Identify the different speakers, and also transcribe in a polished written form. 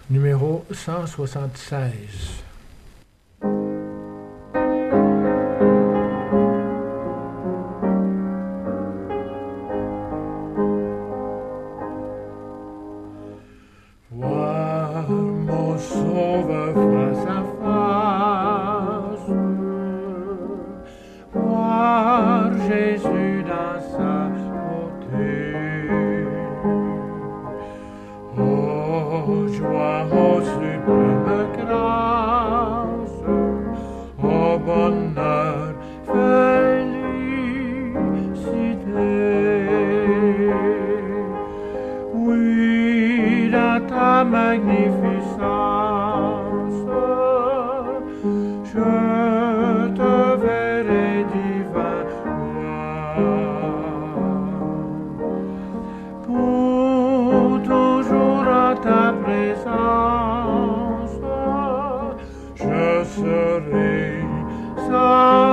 Speaker 1: numéro 176. Voir mon sauveur face à face, voir Jésus dans sa beauté. Oh, joie, oh, suprême grâce, oh, bonheur, félicité. Oui, dans ta magnificence, je te verrai divin roi. Pour toujours à ta présence, je serai sans